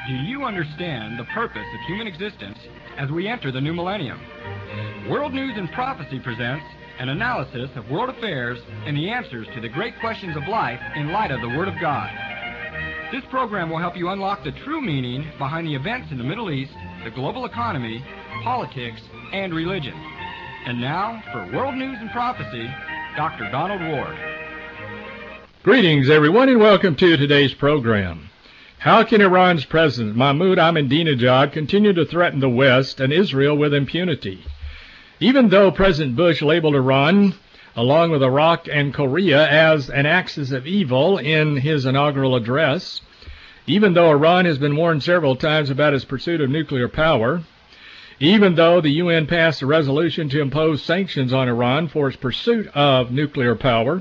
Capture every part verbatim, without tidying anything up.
Do you understand the purpose of human existence as we enter the new millennium? World News and Prophecy presents an analysis of world affairs and the answers to the great questions of life in light of the Word of God. This program will help you unlock the true meaning behind the events in the Middle East, the global economy, politics, and religion. And now, for World News and Prophecy, Doctor Donald Ward. Greetings, everyone, and welcome to today's program. How can Iran's President Mahmoud Ahmadinejad continue to threaten the West and Israel with impunity? Even though President Bush labeled Iran, along with Iraq and Korea, as an axis of evil in his inaugural address, even though Iran has been warned several times about its pursuit of nuclear power, even though the U N passed a resolution to impose sanctions on Iran for its pursuit of nuclear power,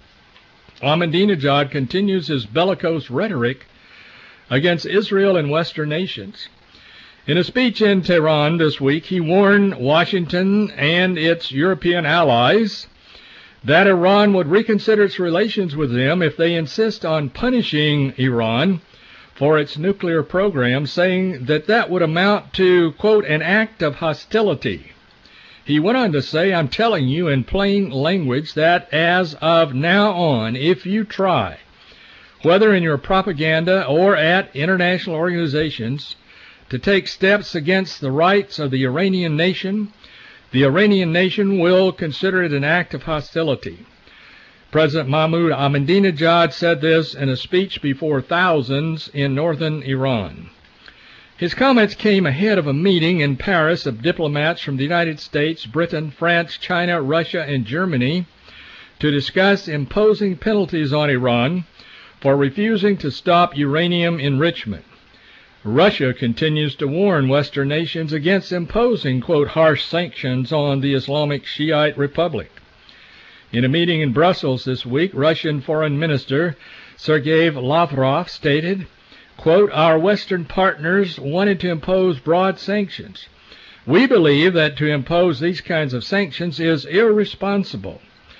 Ahmadinejad continues his bellicose rhetoric against Israel and Western nations. In a speech in Tehran this week, he warned Washington and its European allies that Iran would reconsider its relations with them if they insist on punishing Iran for its nuclear program, saying that that would amount to, quote, an act of hostility. He went on to say, I'm telling you in plain language that as of now on, if you try, whether in your propaganda or at international organizations, to take steps against the rights of the Iranian nation, the Iranian nation will consider it an act of hostility. President Mahmoud Ahmadinejad said this in a speech before thousands in northern Iran. His comments came ahead of a meeting in Paris of diplomats from the United States, Britain, France, China, Russia, and Germany to discuss imposing penalties on Iran for refusing to stop uranium enrichment. Russia continues to warn Western nations against imposing, quote, harsh sanctions on the Islamic Shiite Republic. In a meeting in Brussels this week, Russian Foreign Minister Sergei Lavrov stated, quote, our Western partners wanted to impose broad sanctions. We believe that to impose these kinds of sanctions is irresponsible.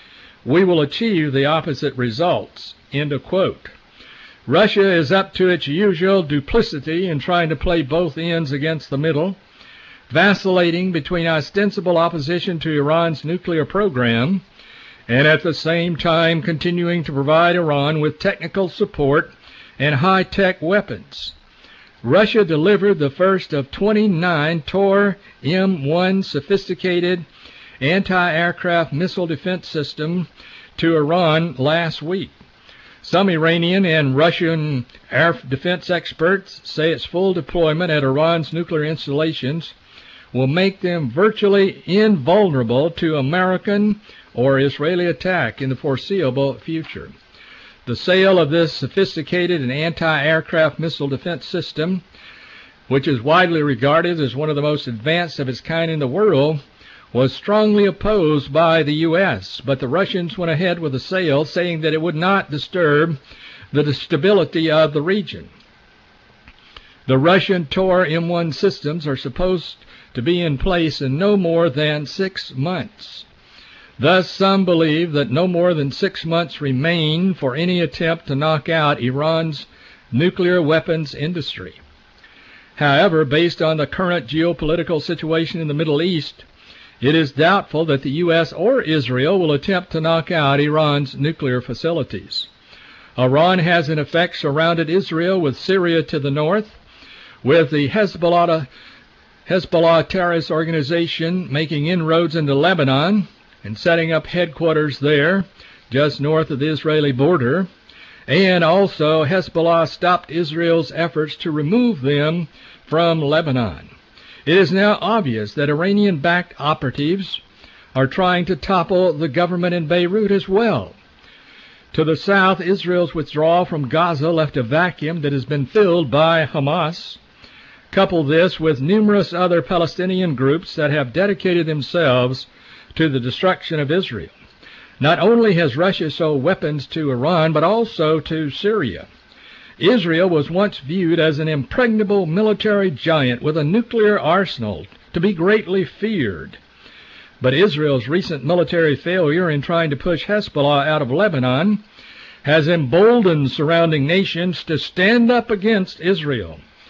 We will achieve the opposite results, end of quote. Russia is up to its usual duplicity in trying to play both ends against the middle, vacillating between ostensible opposition to Iran's nuclear program and at the same time continuing to provide Iran with technical support and high-tech weapons. Russia delivered the first of twenty-nine Tor M one sophisticated anti-aircraft missile defense system to Iran last week. Some Iranian and Russian air defense experts say its full deployment at Iran's nuclear installations will make them virtually invulnerable to American or Israeli attack in the foreseeable future. The sale of this sophisticated and anti-aircraft missile defense system, which is widely regarded as one of the most advanced of its kind in the world, was strongly opposed by the U S, but the Russians went ahead with the sale, saying that it would not disturb the stability of the region. The Russian Tor M one systems are supposed to be in place in no more than six months. Thus, some believe that no more than six months remain for any attempt to knock out Iran's nuclear weapons industry. However, based on the current geopolitical situation in the Middle East, it is doubtful that the U S or Israel will attempt to knock out Iran's nuclear facilities. Iran has in effect surrounded Israel with Syria to the north, with the Hezbollah, Hezbollah terrorist organization making inroads into Lebanon and setting up headquarters there just north of the Israeli border, and also Hezbollah stopped Israel's efforts to remove them from Lebanon. It is now obvious that Iranian-backed operatives are trying to topple the government in Beirut as well. To the south, Israel's withdrawal from Gaza left a vacuum that has been filled by Hamas. Couple this with numerous other Palestinian groups that have dedicated themselves to the destruction of Israel. Not only has Russia sold weapons to Iran, but also to Syria. Israel was once viewed as an impregnable military giant with a nuclear arsenal to be greatly feared. But Israel's recent military failure in trying to push Hezbollah out of Lebanon has emboldened surrounding nations to stand up against Israel.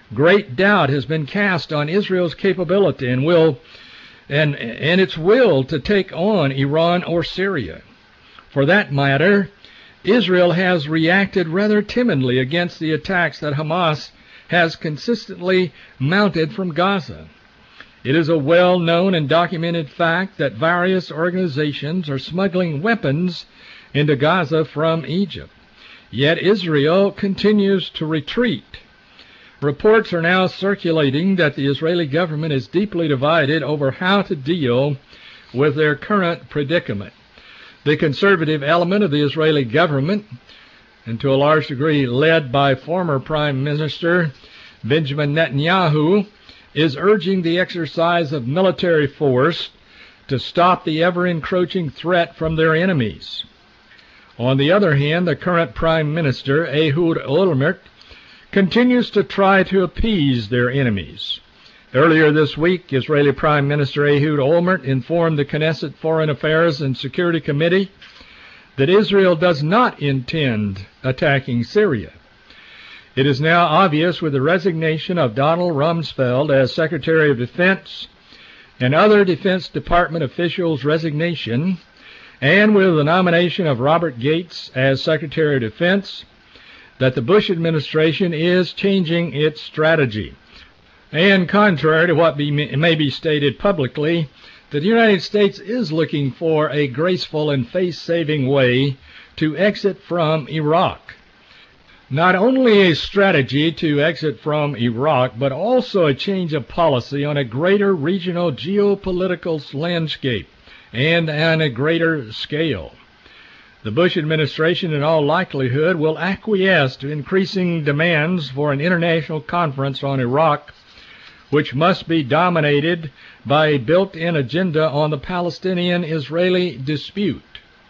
great doubt has been cast on Israel's capability and will and and its will to take on Iran or Syria. For that matter, Israel has reacted rather timidly against the attacks that Hamas has consistently mounted from Gaza. It is a well-known and documented fact that various organizations are smuggling weapons into Gaza from Egypt. Yet Israel continues to retreat. Reports are now circulating that the Israeli government is deeply divided over how to deal with their current predicament. The conservative element of the Israeli government, and to a large degree led by former Prime Minister Benjamin Netanyahu, is urging the exercise of military force to stop the ever-encroaching threat from their enemies. On the other hand, the current Prime Minister, Ehud Olmert, continues to try to appease their enemies. Earlier this week, Israeli Prime Minister Ehud Olmert informed the Knesset Foreign Affairs and Security Committee that Israel does not intend attacking Syria. It is now obvious, with the resignation of Donald Rumsfeld as Secretary of Defense and other Defense Department officials' resignation, and with the nomination of Robert Gates as Secretary of Defense, that the Bush administration is changing its strategy. And contrary to what be, may be stated publicly, that the United States is looking for a graceful and face-saving way to exit from Iraq. Not only a strategy to exit from Iraq, but also a change of policy on a greater regional geopolitical landscape and on a greater scale. The Bush administration, in all likelihood, will acquiesce to increasing demands for an international conference on Iraq, which must be dominated by a built-in agenda on the Palestinian-Israeli dispute.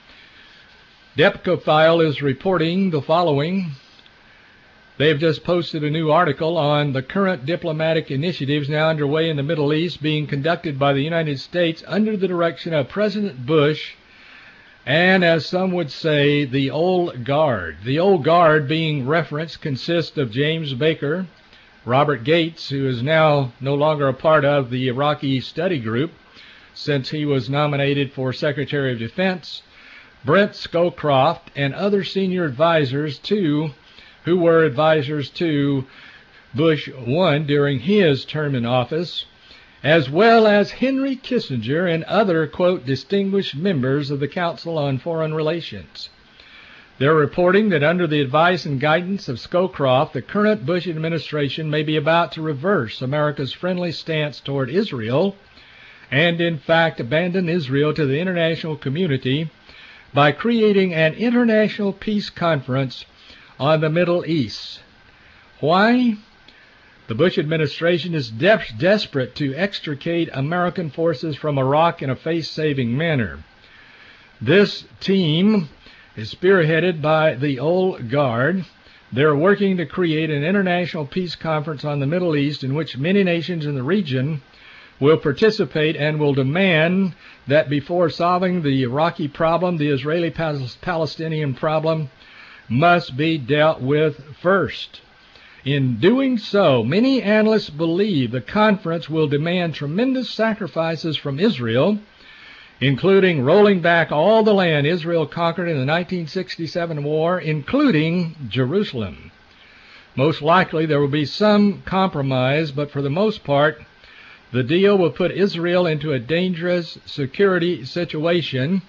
Depcofile is reporting the following. They've just posted a new article on the current diplomatic initiatives now underway in the Middle East being conducted by the United States under the direction of President Bush and, as some would say, the old guard. The old guard being referenced consists of James Baker, Robert Gates, who is now no longer a part of the Iraqi study group since he was nominated for Secretary of Defense, Brent Scowcroft, and other senior advisors to who were advisors to Bush one during his term in office, as well as Henry Kissinger and other, quote, distinguished members of the Council on Foreign Relations. They're reporting that under the advice and guidance of Scowcroft, the current Bush administration may be about to reverse America's friendly stance toward Israel and, in fact, abandon Israel to the international community by creating an international peace conference on the Middle East. Why? The Bush administration is de- desperate to extricate American forces from Iraq in a face-saving manner. This team is spearheaded by the old guard. They're working to create an international peace conference on the Middle East in which many nations in the region will participate and will demand that before solving the Iraqi problem, the Israeli-Palestinian problem must be dealt with first. In doing so, many analysts believe the conference will demand tremendous sacrifices from Israel, including rolling back all the land Israel conquered in the nineteen sixty-seven war, including Jerusalem. Most likely there will be some compromise, but for the most part, the deal will put Israel into a dangerous security situation.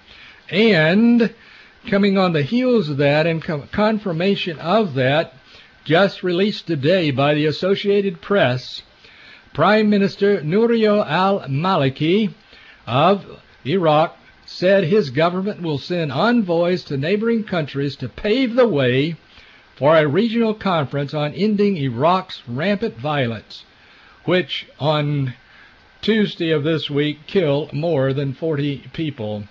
And coming on the heels of that, and confirmation of that, just released today by the Associated Press, Prime Minister Nouri al-Maliki of Iraq said his government will send envoys to neighboring countries to pave the way for a regional conference on ending Iraq's rampant violence, which on Tuesday of this week killed more than forty people.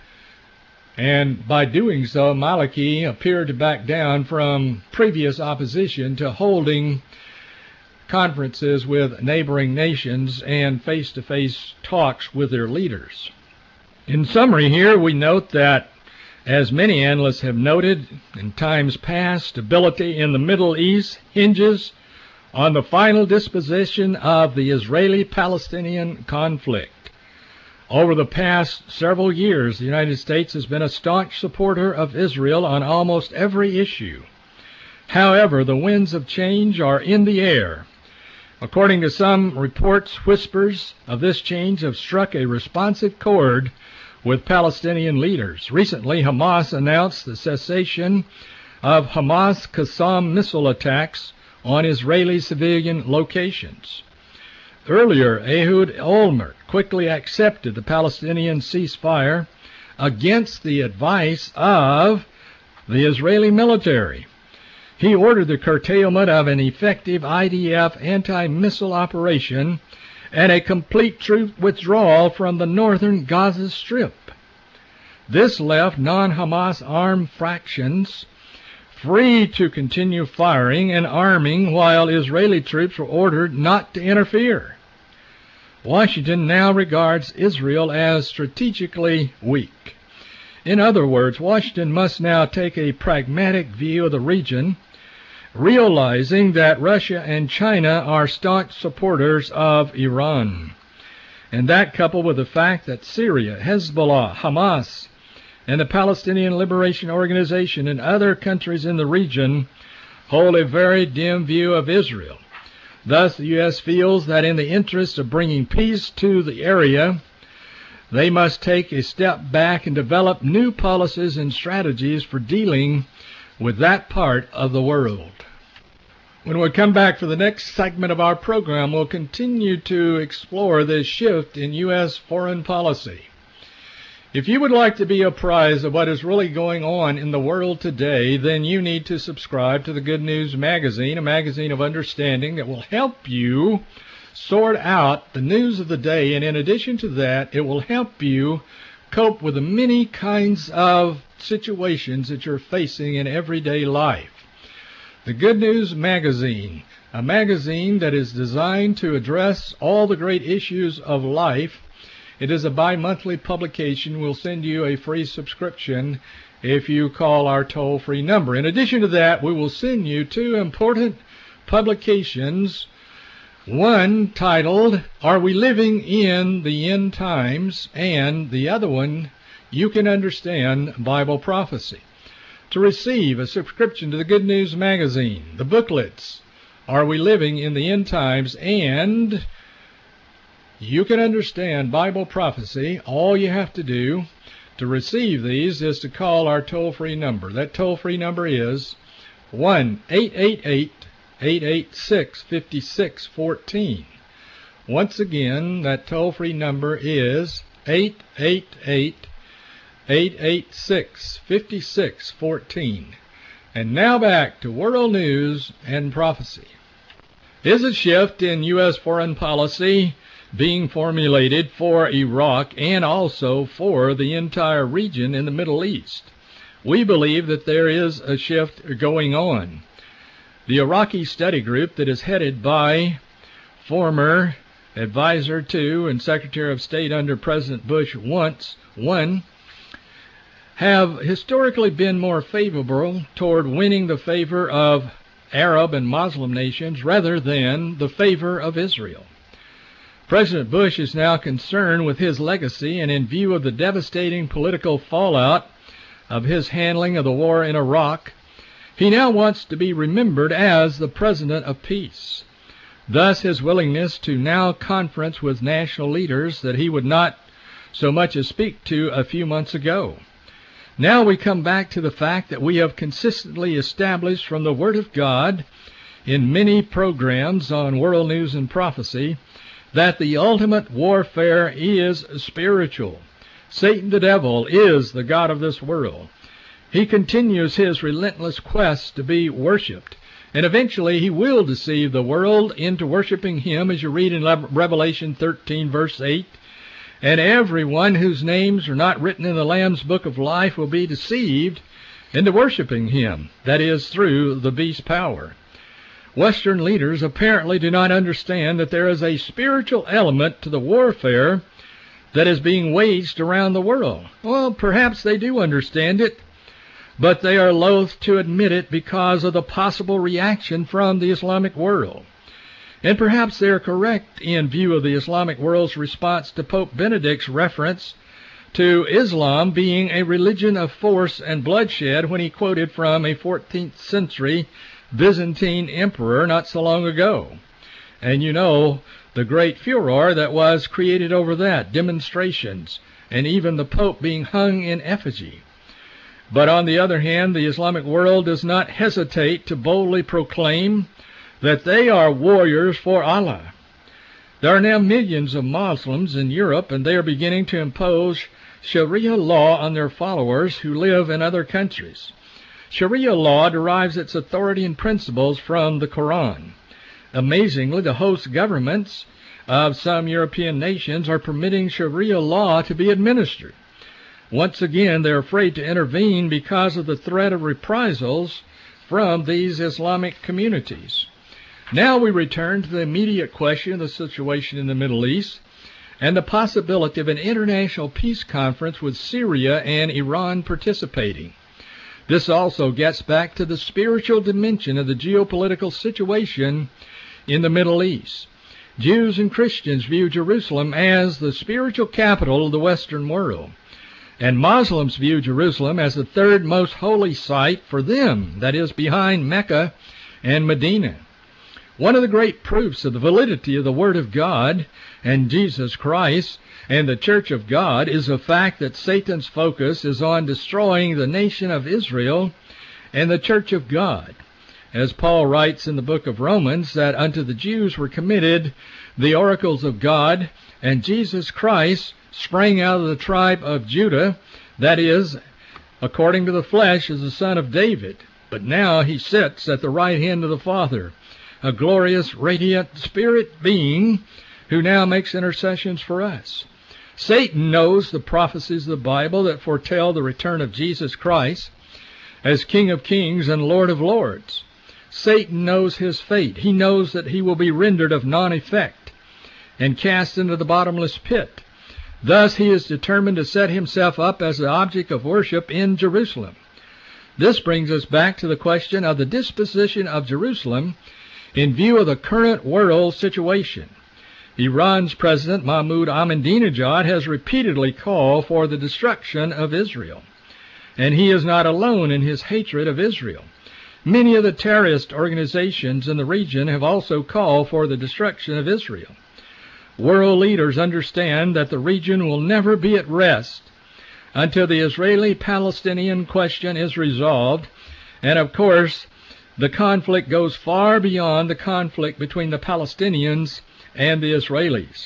And by doing so, Maliki appeared to back down from previous opposition to holding conferences with neighboring nations and face-to-face talks with their leaders. In summary here, we note that, as many analysts have noted in times past, stability in the Middle East hinges on the final disposition of the Israeli-Palestinian conflict. Over the past several years, the United States has been a staunch supporter of Israel on almost every issue. However, the winds of change are in the air. According to some reports, whispers of this change have struck a responsive chord with Palestinian leaders. Recently, Hamas announced the cessation of Hamas Qassam missile attacks on Israeli civilian locations. Earlier, Ehud Olmert quickly accepted the Palestinian ceasefire against the advice of the Israeli military. He ordered the curtailment of an effective I D F anti-missile operation and a complete troop withdrawal from the northern Gaza Strip. This left non-Hamas armed factions free to continue firing and arming while Israeli troops were ordered not to interfere. Washington now regards Israel as strategically weak. In other words, Washington must now take a pragmatic view of the region, realizing that Russia and China are staunch supporters of Iran. And that, coupled with the fact that Syria, Hezbollah, Hamas, and the Palestinian Liberation Organization and other countries in the region hold a very dim view of Israel. Thus, the U S feels that in the interest of bringing peace to the area, they must take a step back and develop new policies and strategies for dealing with that part of the world. When we come back for the next segment of our program, we'll continue to explore this shift in U S foreign policy. If you would like to be apprised of what is really going on in the world today, then you need to subscribe to the Good News Magazine, a magazine of understanding that will help you sort out the news of the day, and in addition to that, it will help you cope with the many kinds of situations that you're facing in everyday life. The Good News Magazine, a magazine that is designed to address all the great issues of life. It is a bi-monthly publication. We'll send you a free subscription if you call our toll-free number. In addition to that, we will send you two important publications, one titled, Are We Living in the End Times? And the other one, You Can Understand Bible Prophecy. To receive a subscription to the Good News Magazine, the booklets, Are We Living in the End Times? And You Can Understand Bible Prophecy, all you have to do to receive these is to call our toll-free number. That toll-free number is one eight eight eight, eight eight six, five six one four. Once again, that toll-free number is eight eight eight, eight eight six, five six one four. And now back to World News and Prophecy. Is a shift in U S foreign policy being formulated for Iraq and also for the entire region in the Middle East? We believe that there is a shift going on. The Iraqi study group that is headed by former advisor to and Secretary of State under President Bush once one have historically been more favorable toward winning the favor of Arab and Muslim nations rather than the favor of Israel. President Bush is now concerned with his legacy, and in view of the devastating political fallout of his handling of the war in Iraq, he now wants to be remembered as the President of Peace. Thus, his willingness to now conference with national leaders that he would not so much as speak to a few months ago. Now we come back to the fact that we have consistently established from the Word of God in many programs on World News and Prophecy that the ultimate warfare is spiritual. Satan the devil is the god of this world. He continues his relentless quest to be worshipped, and eventually he will deceive the world into worshiping him, as you read in Revelation thirteen, verse eight. And everyone whose names are not written in the Lamb's Book of Life will be deceived into worshiping him, that is, through the beast's power. Western leaders apparently do not understand that there is a spiritual element to the warfare that is being waged around the world. Well, perhaps they do understand it, but they are loath to admit it because of the possible reaction from the Islamic world. And perhaps they are correct in view of the Islamic world's response to Pope Benedict's reference to Islam being a religion of force and bloodshed when he quoted from a fourteenth century Byzantine emperor not so long ago. And you know the great furor that was created over that, demonstrations, and even the Pope being hung in effigy. But on the other hand, the Islamic world does not hesitate to boldly proclaim that they are warriors for Allah. There are now millions of Muslims in Europe, and they are beginning to impose Sharia law on their followers who live in other countries. Sharia law derives its authority and principles from the Quran. Amazingly, the host governments of some European nations are permitting Sharia law to be administered. Once again, they are afraid to intervene because of the threat of reprisals from these Islamic communities. Now we return to the immediate question of the situation in the Middle East and the possibility of an international peace conference with Syria and Iran participating. This also gets back to the spiritual dimension of the geopolitical situation in the Middle East. Jews and Christians view Jerusalem as the spiritual capital of the Western world, and Muslims view Jerusalem as the third most holy site for them, that is, behind Mecca and Medina. One of the great proofs of the validity of the Word of God and Jesus Christ and the Church of God is the fact that Satan's focus is on destroying the nation of Israel and the Church of God. As Paul writes in the book of Romans, that unto the Jews were committed the oracles of God, and Jesus Christ sprang out of the tribe of Judah, that is, according to the flesh, is the son of David. But now he sits at the right hand of the Father, a glorious, radiant spirit being who now makes intercessions for us. Satan knows the prophecies of the Bible that foretell the return of Jesus Christ as King of Kings and Lord of Lords. Satan knows his fate. He knows that he will be rendered of non-effect and cast into the bottomless pit. Thus he is determined to set himself up as the object of worship in Jerusalem. This brings us back to the question of the disposition of Jerusalem in view of the current world situation. Iran's President Mahmoud Ahmadinejad has repeatedly called for the destruction of Israel, and he is not alone in his hatred of Israel. Many of the terrorist organizations in the region have also called for the destruction of Israel. World leaders understand that the region will never be at rest until the Israeli-Palestinian question is resolved, and of course, the conflict goes far beyond the conflict between the Palestinians and the Israelis.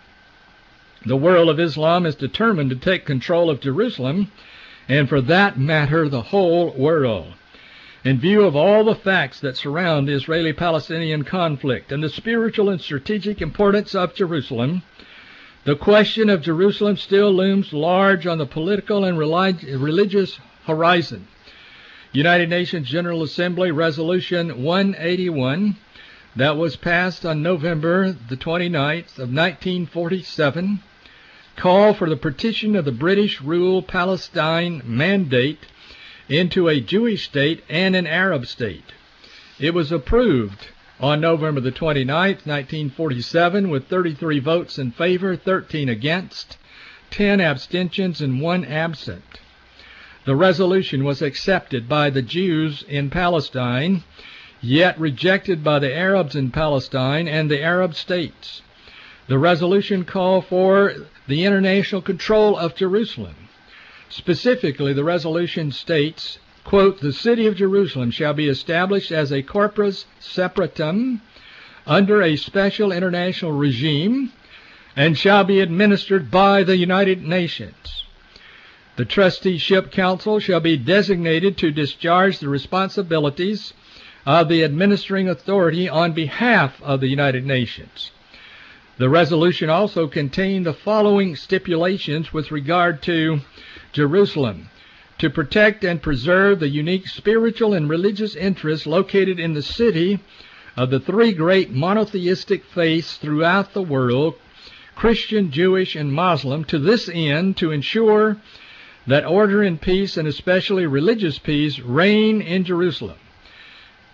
The world of Islam is determined to take control of Jerusalem, and for that matter, the whole world. In view of all the facts that surround the Israeli-Palestinian conflict and the spiritual and strategic importance of Jerusalem, the question of Jerusalem still looms large on the political and religious horizon. United Nations General Assembly Resolution one eighty-one, that was passed on November the twenty-ninth of nineteen forty-seven, called for the partition of the British-ruled Palestine Mandate into a Jewish state and an Arab state. It was approved on November the twenty-ninth, nineteen forty-seven, with thirty-three votes in favor, thirteen against, ten abstentions, and one absent. The resolution was accepted by the Jews in Palestine, yet rejected by the Arabs in Palestine and the Arab states. The resolution called for the international control of Jerusalem. Specifically, the resolution states, quote, "The city of Jerusalem shall be established as a corpus separatum under a special international regime and shall be administered by the United Nations. The trusteeship council shall be designated to discharge the responsibilities of the administering authority on behalf of the United Nations." The resolution also contained the following stipulations with regard to Jerusalem: to protect and preserve the unique spiritual and religious interests located in the city of the three great monotheistic faiths throughout the world, Christian, Jewish, and Muslim, to this end to ensure that order and peace, and especially religious peace, reign in Jerusalem.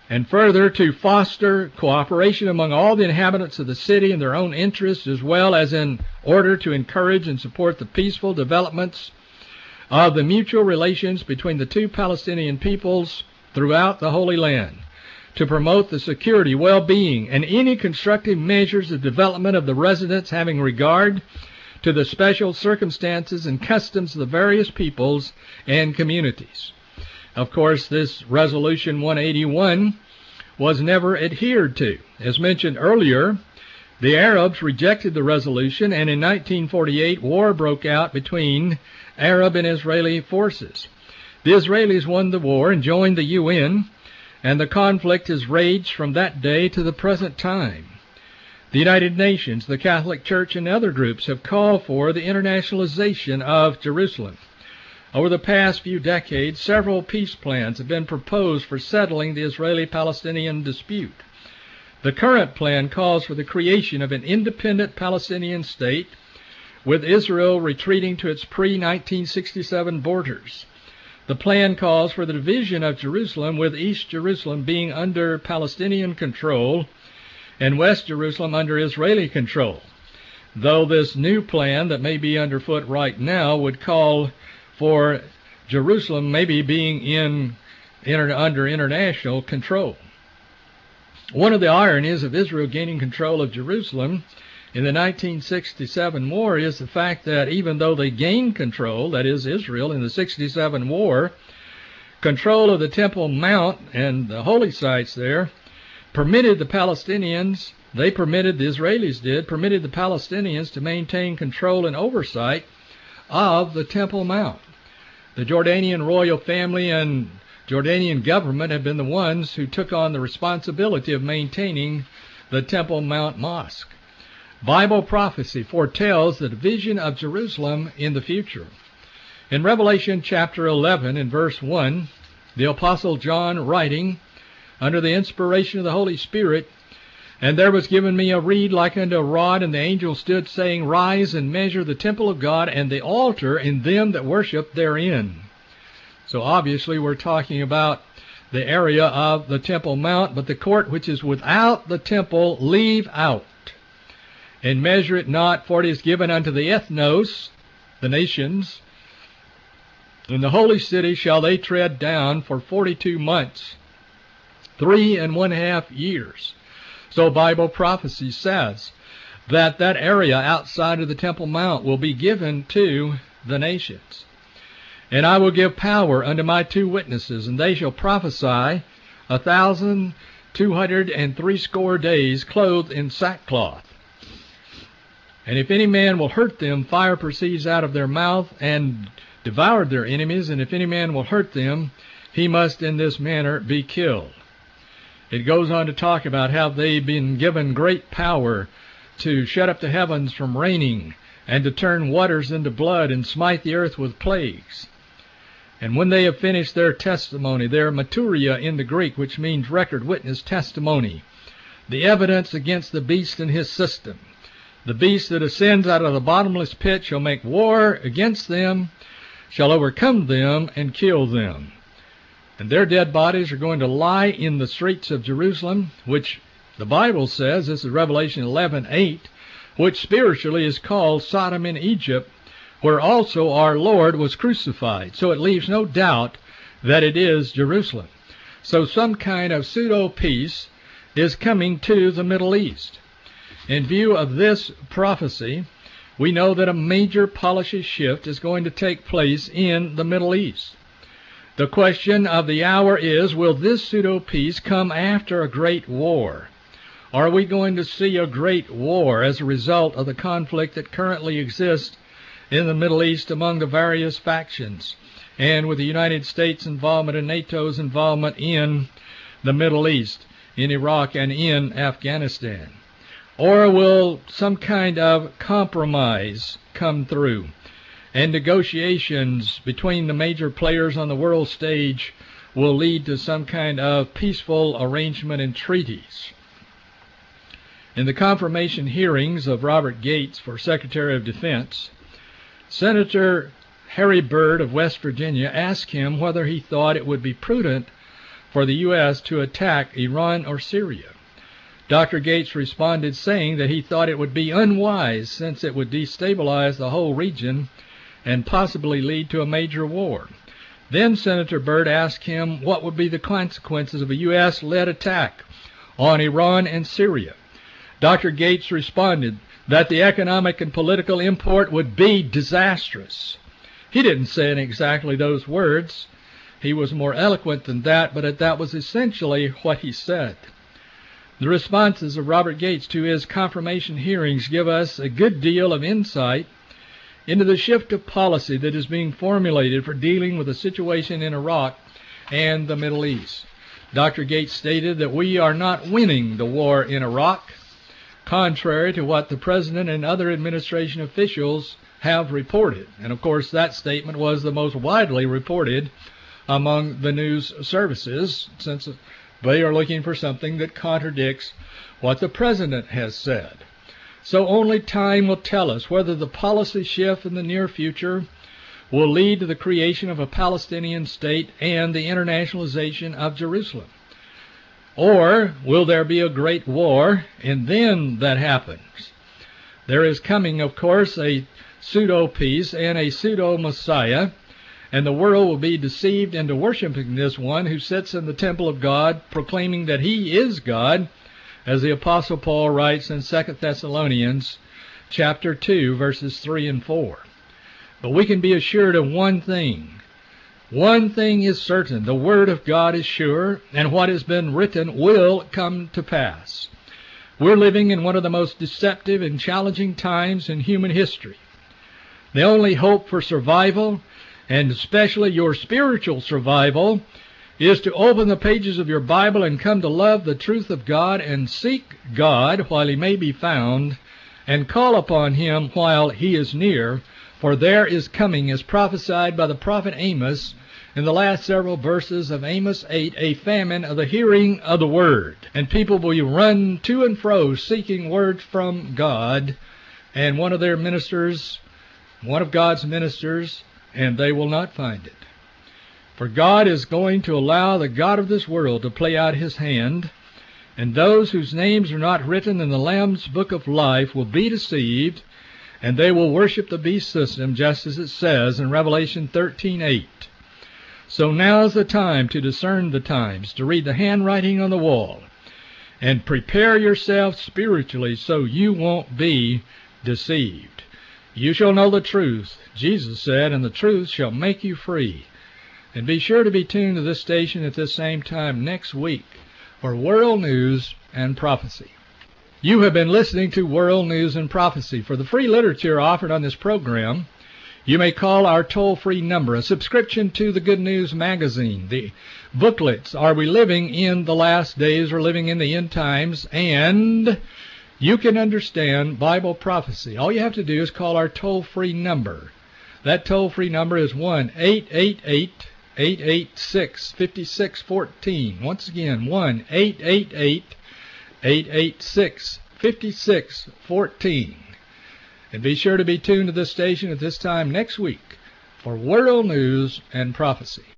and further to foster cooperation among all the inhabitants of the city in their own interests, as well as in order to encourage and support the peaceful developments of the mutual relations between the two Palestinian peoples throughout the Holy Land, to promote the security, well-being, and any constructive measures of development of the residents having regard to the special circumstances and customs of the various peoples and communities. Of course, this Resolution one eighty-one was never adhered to. As mentioned earlier, the Arabs rejected the resolution, and in nineteen forty-eight, war broke out between Arab and Israeli forces. The Israelis won the war and joined the U N, and the conflict has raged from that day to the present time. The United Nations, the Catholic Church, and other groups have called for the internationalization of Jerusalem. Over the past few decades, several peace plans have been proposed for settling the Israeli-Palestinian dispute. The current plan calls for the creation of an independent Palestinian state, with Israel retreating to its pre nineteen sixty-seven borders. The plan calls for the division of Jerusalem, with East Jerusalem being under Palestinian control and West Jerusalem under Israeli control, though this new plan that may be underfoot right now would call for Jerusalem maybe being in, in under international control. One of the ironies of Israel gaining control of Jerusalem in the nineteen sixty-seven war is the fact that even though they gained control, that is Israel, in the sixty-seven war, control of the Temple Mount and the holy sites there permitted the Palestinians, they permitted, the Israelis did, permitted the Palestinians to maintain control and oversight of the Temple Mount. The Jordanian royal family and Jordanian government have been the ones who took on the responsibility of maintaining the Temple Mount Mosque. Bible prophecy foretells the division of Jerusalem in the future. In Revelation chapter eleven and verse one, the Apostle John writing under the inspiration of the Holy Spirit, "And there was given me a reed like unto a rod, and the angel stood, saying, Rise and measure the temple of God, and the altar, and them that worship therein." So obviously we're talking about the area of the Temple Mount, but the court which is without the temple leave out. "And measure it not, for it is given unto the ethnos," the nations, "and the holy city shall they tread down for forty-two months, three and one half years." So Bible prophecy says that that area outside of the Temple Mount will be given to the nations. "And I will give power unto my two witnesses, and they shall prophesy a thousand two hundred and threescore days, clothed in sackcloth. And if any man will hurt them, fire proceeds out of their mouth, and devoured their enemies. And if any man will hurt them, he must in this manner be killed." It goes on to talk about how they've been given great power to shut up the heavens from raining, and to turn waters into blood, and smite the earth with plagues. "And when they have finished their testimony," their maturia in the Greek, which means record, witness, testimony, the evidence against the beast and his system. "The beast that ascends out of the bottomless pit shall make war against them, shall overcome them, and kill them. And their dead bodies are going to lie in the streets of Jerusalem," which the Bible says, this is Revelation eleven eight, which spiritually is called Sodom in Egypt, where also our Lord was crucified. So it leaves no doubt that it is Jerusalem. So some kind of pseudo-peace is coming to the Middle East. In view of this prophecy, we know that a major policy shift is going to take place in the Middle East. The question of the hour is, will this pseudo-peace come after a great war? Are we going to see a great war as a result of the conflict that currently exists in the Middle East among the various factions, and with the United States' involvement and NATO's involvement in the Middle East, in Iraq and in Afghanistan? Or will some kind of compromise come through, and negotiations between the major players on the world stage will lead to some kind of peaceful arrangement and treaties? In the confirmation hearings of Robert Gates for Secretary of Defense, Senator Harry Byrd of West Virginia asked him whether he thought it would be prudent for the U S to attack Iran or Syria. Doctor Gates responded saying that he thought it would be unwise since it would destabilize the whole region and possibly lead to a major war. Then Senator Byrd asked him what would be the consequences of a U S-led attack on Iran and Syria. Doctor Gates responded that the economic and political import would be disastrous. He didn't say in exactly those words. He was more eloquent than that, but that was essentially what he said. The responses of Robert Gates to his confirmation hearings give us a good deal of insight into the shift of policy that is being formulated for dealing with the situation in Iraq and the Middle East. Doctor Gates stated that we are not winning the war in Iraq, contrary to what the President and other administration officials have reported. And of course, that statement was the most widely reported among the news services, since they are looking for something that contradicts what the President has said. So only time will tell us whether the policy shift in the near future will lead to the creation of a Palestinian state and the internationalization of Jerusalem. Or will there be a great war, and then that happens? There is coming, of course, a pseudo-peace and a pseudo-Messiah, and the world will be deceived into worshiping this one who sits in the temple of God, proclaiming that he is God, as the Apostle Paul writes in Second Thessalonians chapter two, verses three and four. But we can be assured of one thing. One thing is certain, the Word of God is sure, and what has been written will come to pass. We're living in one of the most deceptive and challenging times in human history. The only hope for survival, and especially your spiritual survival, is to open the pages of your Bible and come to love the truth of God and seek God while he may be found, and call upon him while he is near, for there is coming, as prophesied by the prophet Amos in the last several verses of Amos eight, a famine of the hearing of the word. And people will run to and fro seeking words from God, and one of their ministers, one of God's ministers, and they will not find it. For God is going to allow the God of this world to play out his hand, and those whose names are not written in the Lamb's book of life will be deceived, and they will worship the beast system, just as it says in Revelation thirteen eight. So now is the time to discern the times, to read the handwriting on the wall, and prepare yourself spiritually so you won't be deceived. You shall know the truth, Jesus said, and the truth shall make you free. And be sure to be tuned to this station at this same time next week for World News and Prophecy. You have been listening to World News and Prophecy. For the free literature offered on this program, you may call our toll-free number, a subscription to the Good News magazine, the booklets, Are We Living in the Last Days or Living in the End Times, and you can understand Bible prophecy. All you have to do is call our toll-free number. That toll-free number is one eight eight eight, eight eight six, five six one four. Once again, one eight eight eight, eight eight six, five six one four. And be sure to be tuned to this station at this time next week for World News and Prophecy.